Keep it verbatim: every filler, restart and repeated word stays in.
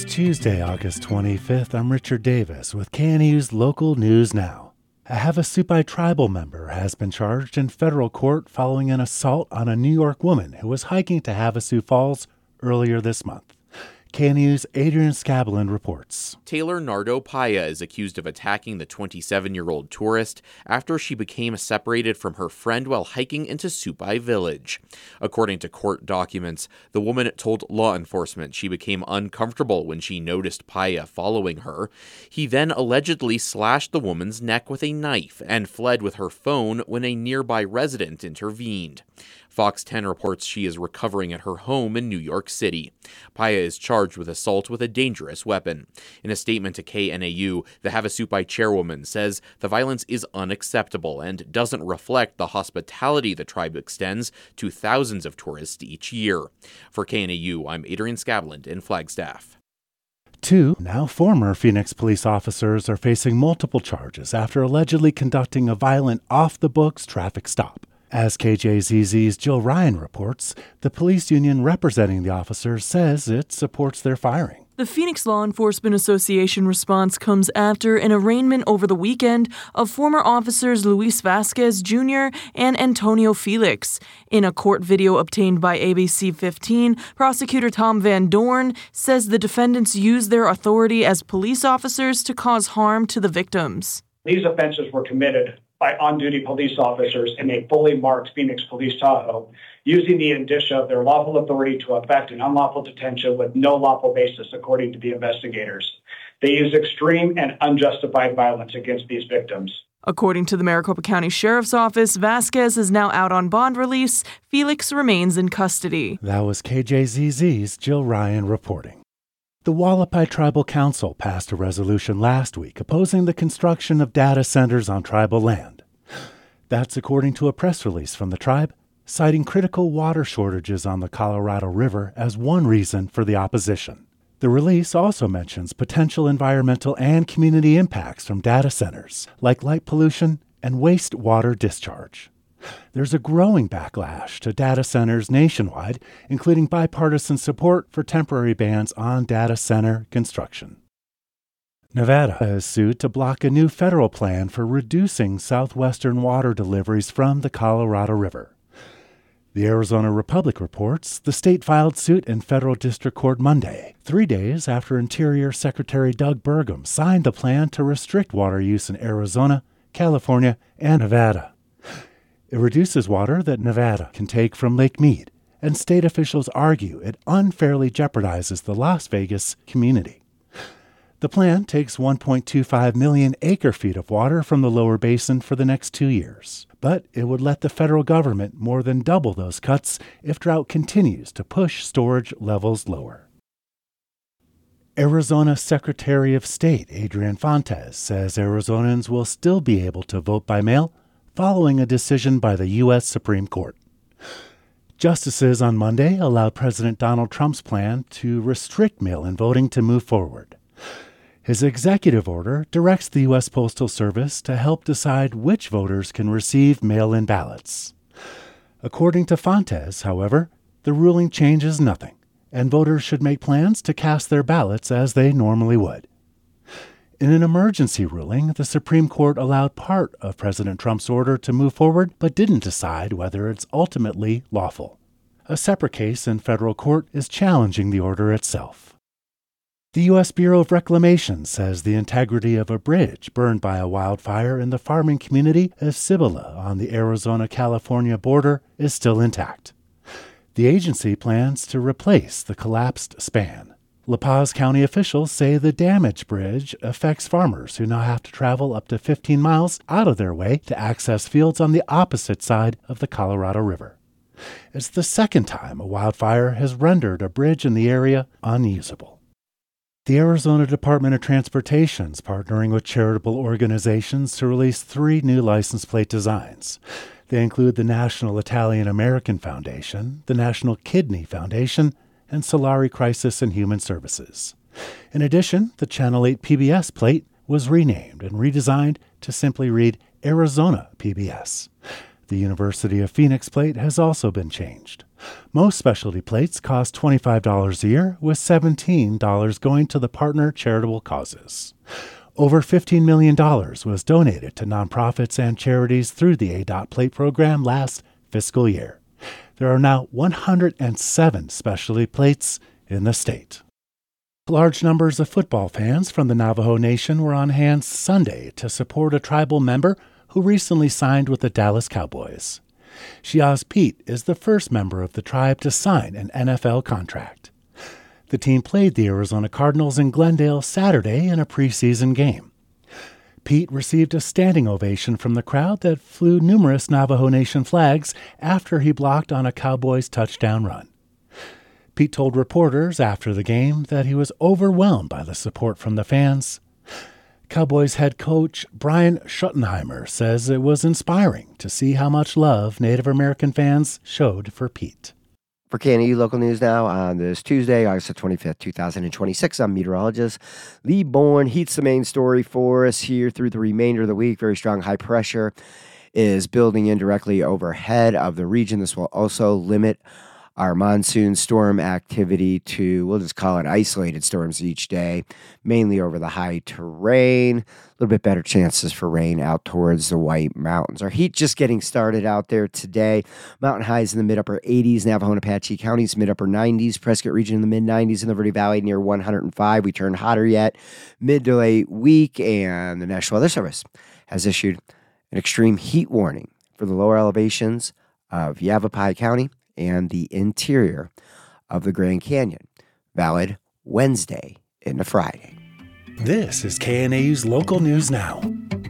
It's Tuesday, August twenty-fifth. I'm Richard Davis with K N E U's Local News Now. A Havasupai tribal member has been charged in federal court following an assault on a New York woman who was hiking to Havasu Falls earlier this month. K N E U's Adrian Scabland reports. Taylor Nardo Paya is accused of attacking the twenty-seven-year-old tourist after she became separated from her friend while hiking into Supai Village. According to court documents, the woman told law enforcement she became uncomfortable when she noticed Paya following her. He then allegedly slashed the woman's neck with a knife and fled with her phone when a nearby resident intervened. Fox ten reports she is recovering at her home in New York City. Paya is charged with assault with a dangerous weapon. In a statement to K N A U, the Havasupai chairwoman says the violence is unacceptable and doesn't reflect the hospitality the tribe extends to thousands of tourists each year. For K N A U, I'm Adrian Scabland in Flagstaff. Two now former Phoenix police officers are facing multiple charges after allegedly conducting a violent off-the-books traffic stop. As K J Z Z's Jill Ryan reports, the police union representing the officers says it supports their firing. The Phoenix Law Enforcement Association response comes after an arraignment over the weekend of former officers Luis Vasquez Junior and Antonio Felix. In a court video obtained by A B C fifteen, prosecutor Tom Van Dorn says the defendants used their authority as police officers to cause harm to the victims. These offenses were committed by on-duty police officers in a fully marked Phoenix Police Tahoe, using the indicia of their lawful authority to effect an unlawful detention with no lawful basis, according to the investigators. They used extreme and unjustified violence against these victims. According to the Maricopa County Sheriff's Office, Vasquez is now out on bond release. Felix remains in custody. That was K J Z Z's Jill Ryan reporting. The Hualapai Tribal Council passed a resolution last week opposing the construction of data centers on tribal land. That's according to a press release from the tribe, citing critical water shortages on the Colorado River as one reason for the opposition. The release also mentions potential environmental and community impacts from data centers, like light pollution and wastewater discharge. There's a growing backlash to data centers nationwide, including bipartisan support for temporary bans on data center construction. Nevada has sued to block a new federal plan for reducing southwestern water deliveries from the Colorado River. The Arizona Republic reports the state filed suit in federal district court Monday, three days after Interior Secretary Doug Burgum signed the plan to restrict water use in Arizona, California, and Nevada. It reduces water that Nevada can take from Lake Mead, and state officials argue it unfairly jeopardizes the Las Vegas community. The plan takes one point two five million acre-feet of water from the lower basin for the next two years, but it would let the federal government more than double those cuts if drought continues to push storage levels lower. Arizona Secretary of State Adrian Fontes says Arizonans will still be able to vote by mail following a decision by the U S Supreme Court. Justices on Monday allowed President Donald Trump's plan to restrict mail-in voting to move forward. His executive order directs the U S Postal Service to help decide which voters can receive mail-in ballots. According to Fontes, however, the ruling changes nothing, and voters should make plans to cast their ballots as they normally would. In an emergency ruling, the Supreme Court allowed part of President Trump's order to move forward, but didn't decide whether it's ultimately lawful. A separate case in federal court is challenging the order itself. The U S Bureau of Reclamation says the integrity of a bridge burned by a wildfire in the farming community of Cibola on the Arizona-California border is still intact. The agency plans to replace the collapsed span. La Paz County officials say the damaged bridge affects farmers who now have to travel up to fifteen miles out of their way to access fields on the opposite side of the Colorado River. It's the second time a wildfire has rendered a bridge in the area unusable. The Arizona Department of Transportation is partnering with charitable organizations to release three new license plate designs. They include the National Italian American Foundation, the National Kidney Foundation, and Solari Crisis and Human Services. In addition, the Channel eight P B S plate was renamed and redesigned to simply read Arizona P B S. The University of Phoenix plate has also been changed. Most specialty plates cost twenty-five dollars a year, with seventeen dollars going to the partner charitable causes. Over fifteen million dollars was donated to nonprofits and charities through the A D O T plate program last fiscal year. There are now one hundred seven specialty plates in the state. Large numbers of football fans from the Navajo Nation were on hand Sunday to support a tribal member who recently signed with the Dallas Cowboys. Shiaz Pete is the first member of the tribe to sign an N F L contract. The team played the Arizona Cardinals in Glendale Saturday in a preseason game. Pete received a standing ovation from the crowd that flew numerous Navajo Nation flags after he blocked on a Cowboys touchdown run. Pete told reporters after the game that he was overwhelmed by the support from the fans. Cowboys head coach Brian Schottenheimer says it was inspiring to see how much love Native American fans showed for Pete. For K N E U Local News now on this Tuesday, August twenty-fifth, twenty twenty-six, I'm meteorologist Lee Bourne. Heat's the main story for us here through the remainder of the week. Very strong high pressure is building in directly overhead of the region. This will also limit our monsoon storm activity to, we'll just call it isolated storms each day, mainly over the high terrain. A little bit better chances for rain out towards the White Mountains. Our heat just getting started out there today. Mountain highs in the mid-upper eighties, Navajo and Apache counties, mid-upper nineties, Prescott region in the mid-nineties, in the Verde Valley near one hundred five. We turn hotter yet mid to late week, and the National Weather Service has issued an extreme heat warning for the lower elevations of Yavapai County and the interior of the Grand Canyon, valid Wednesday into Friday. This is K N A U's Local News Now.